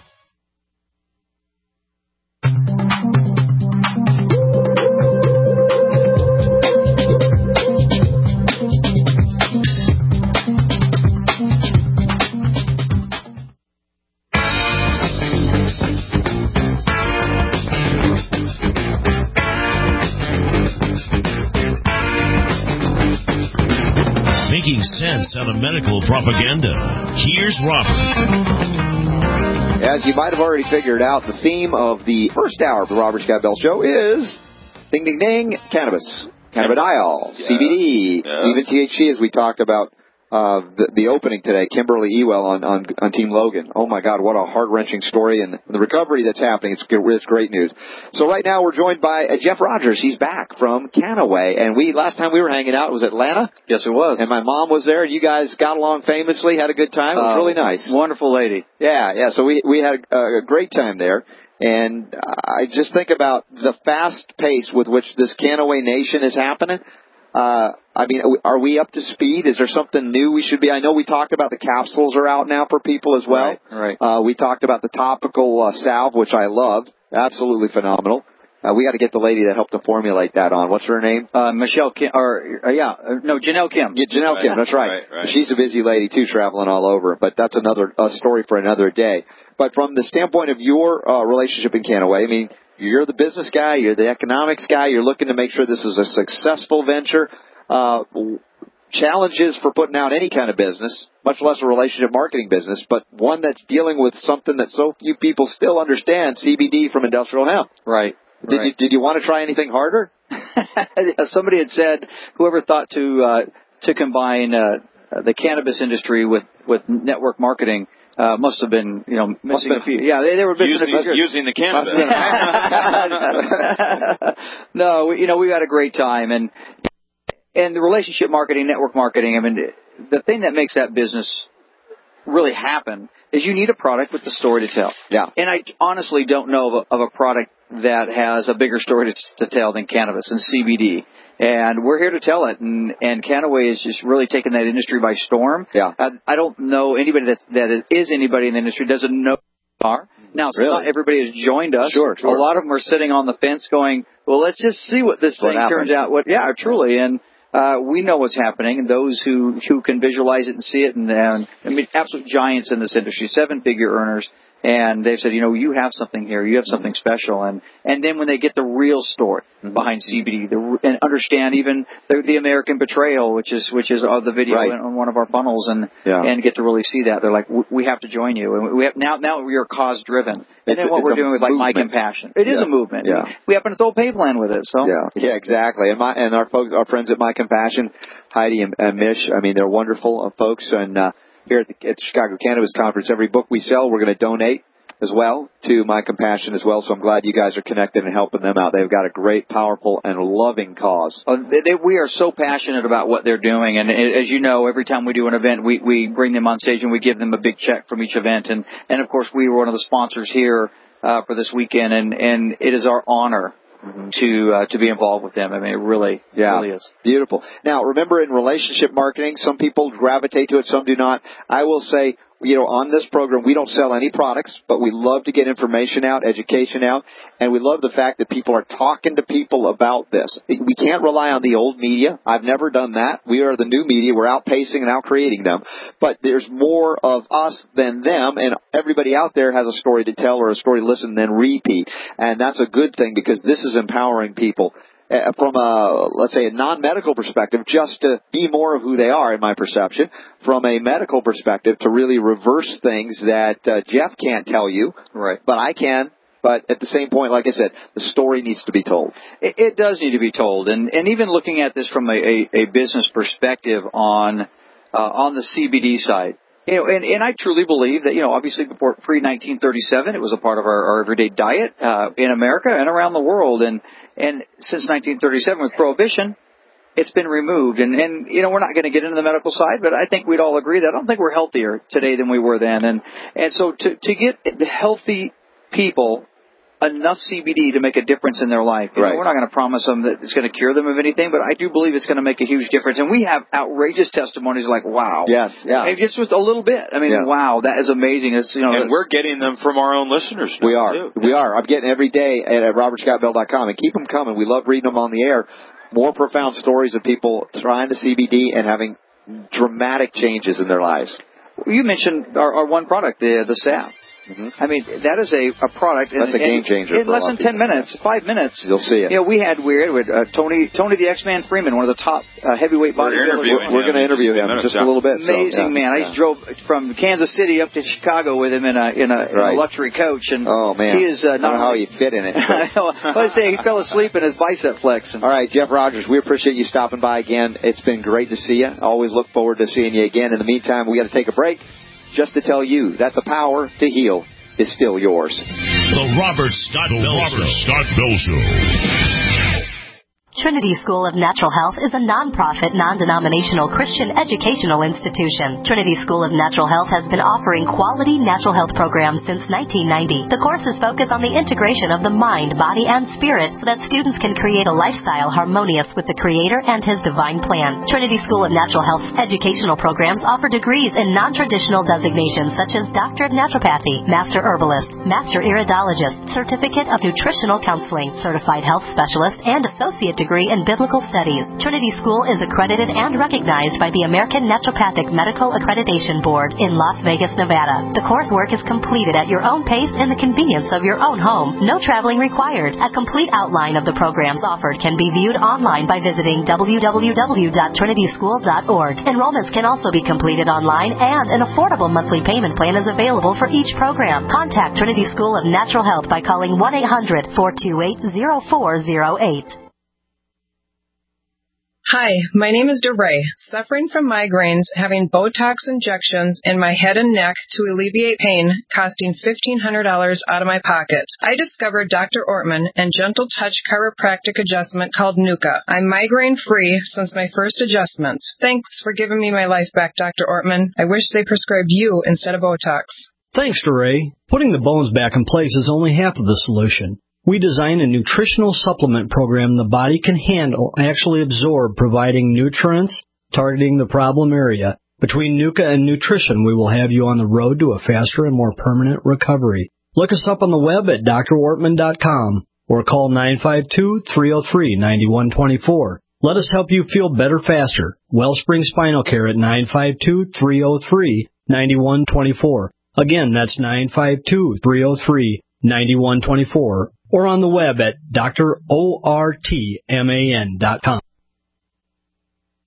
Making sense out of medical propaganda. Here's Robert. As you might have already figured out, the theme of the first hour of the Robert Scott Bell Show is ding, ding, ding, cannabis, cannabidiol, CBD, even THC, as we talked about the opening today, Kimberly Ewell on Team Logan. Oh my God, what a heart-wrenching story, and the recovery that's happening. It's great news. So right now we're joined by Jeff Rogers. He's back from Canaway, and last time we were hanging out was Atlanta. Yes, it was. And my mom was there. You guys got along famously, had a good time. It was really nice. Wonderful lady. Yeah. So we had a great time there. And I just think about the fast pace with which this Canaway Nation is happening. I mean, are we up to speed? Is there something new we should be? I know we talked about the capsules are out now for people as well. Right. We talked about the topical salve, which I loved. Absolutely phenomenal. We got to get the lady that helped to formulate that on. What's her name? Michelle Kim, Janelle Kim. Yeah, Janelle Kim, that's right. She's a busy lady too, traveling all over. But that's another story for another day. But from the standpoint of your relationship in Canaway, I mean, you're the business guy, you're the economics guy, you're looking to make sure this is a successful venture. Challenges for putting out any kind of business, much less a relationship marketing business, but one that's dealing with something that so few people still understand, CBD from industrial hemp. Right. Did you want to try anything harder? Somebody had said, whoever thought to combine the cannabis industry with network marketing must have been, missing a few. Yeah, they were using the cannabis. No, we had a great time, and the relationship marketing, network marketing. I mean, the thing that makes that business really happen is you need a product with the story to tell. Yeah. And I honestly don't know of a product that has a bigger story to tell than cannabis and CBD. And we're here to tell it, and Canaway is just really taking that industry by storm. Yeah. I don't know anybody that is anybody in the industry doesn't know who we are. Now, so not everybody has joined us. Sure. A lot of them are sitting on the fence going, well, let's just see what this thing turns out. Truly. And we know what's happening, and those who can visualize it and see it, and I mean, absolute giants in this industry, 7-figure earners. And they've said, you have something here, you have something special, and then when they get the real story behind CBD, and understand even the American Betrayal, which is the video on one of our funnels, and get to really see that, they're like, we have to join you, and we have now we are cause driven, and then what we're doing with My Compassion, it is a movement. Yeah. We happen to throw Paveland with it, so yeah, exactly. And our friends at My Compassion, Heidi and Mish, I mean, they're wonderful folks, and here at the Chicago Cannabis Conference, every book we sell, we're going to donate as well to My Compassion as well. So I'm glad you guys are connected and helping them out. They've got a great, powerful, and loving cause. We are so passionate about what they're doing. And as you know, every time we do an event, we bring them on stage and we give them a big check from each event. And of course, we were one of the sponsors here for this weekend. And it is our honor to be involved with them. I mean, it really is. Beautiful. Now, remember, in relationship marketing, some people gravitate to it, some do not. I will say, on this program, we don't sell any products, but we love to get information out, education out, and we love the fact that people are talking to people about this. We can't rely on the old media. I've never done that. We are the new media. We're outpacing and outcreating them. But there's more of us than them, and everybody out there has a story to tell or a story to listen and then repeat. And that's a good thing because this is empowering people. From let's say, a non-medical perspective, just to be more of who they are, in my perception. From a medical perspective, to really reverse things that Jeff can't tell you, right? But I can. But at the same point, like I said, the story needs to be told. It does need to be told. And even looking at this from a business perspective on the CBD side. And I truly believe that, obviously before pre-1937, it was a part of our everyday diet in America and around the world. And since 1937 with Prohibition, it's been removed. And we're not going to get into the medical side, but I think we'd all agree that I don't think we're healthier today than we were then. And so to get the healthy people enough CBD to make a difference in their life. We're not going to promise them that it's going to cure them of anything, but I do believe it's going to make a huge difference. And we have outrageous testimonies like, wow. Yes, yeah. Maybe just with a little bit. I mean, wow, that is amazing. It's, and we're getting them from our own listeners now, We are. I'm getting every day at robertscottbell.com, and keep them coming. We love reading them on the air. More profound stories of people trying the CBD and having dramatic changes in their lives. You mentioned our one product, the salve. I mean, that is a product. That's a game changer. In less than 10 minutes, 5 minutes. You'll see it. We had Tony the X-Man Freeman, one of the top heavyweight bodybuilders. We're going to interview him in just a little bit. Amazing man. I just drove from Kansas City up to Chicago with him in a luxury coach. And oh, man. He is I don't know how he fit in it. I say he fell asleep in his bicep flex. All right, Jeff Rogers, we appreciate you stopping by again. It's been great to see you. Always look forward to seeing you again. In the meantime, we got to take a break just to tell you that the power to heal is still yours. The Robert Scott Bell Show. Trinity School of Natural Health is a non-profit, non-denominational Christian educational institution. Trinity School of Natural Health has been offering quality natural health programs since 1990. The courses focus on the integration of the mind, body, and spirit so that students can create a lifestyle harmonious with the Creator and His divine plan. Trinity School of Natural Health's educational programs offer degrees in non-traditional designations such as Doctor of Naturopathy, Master Herbalist, Master Iridologist, Certificate of Nutritional Counseling, Certified Health Specialist, and Associate degree in Biblical Studies. Trinity School is accredited and recognized by the American Naturopathic Medical Accreditation Board in Las Vegas, Nevada. The coursework is completed at your own pace in the convenience of your own home. No traveling required. A complete outline of the programs offered can be viewed online by visiting www.trinityschool.org. Enrollments can also be completed online, and an affordable monthly payment plan is available for each program. Contact Trinity School of Natural Health by calling 1-800-428-0408. Hi, my name is DeRay. Suffering from migraines, having Botox injections in my head and neck to alleviate pain, costing $1,500 out of my pocket. I discovered Dr. Ortman and Gentle Touch chiropractic adjustment called Nuka. I'm migraine-free since my first adjustment. Thanks for giving me my life back, Dr. Ortman. I wish they prescribed you instead of Botox. Thanks, DeRay. Putting the bones back in place is only half of the solution. We design a nutritional supplement program the body can handle, actually absorb, providing nutrients, targeting the problem area. Between Nuka and nutrition, we will have you on the road to a faster and more permanent recovery. Look us up on the web at drortman.com or call 952-303-9124. Let us help you feel better faster. Wellspring Spinal Care at 952-303-9124. Again, that's 952-303-9124. Or on the web at drortman.com.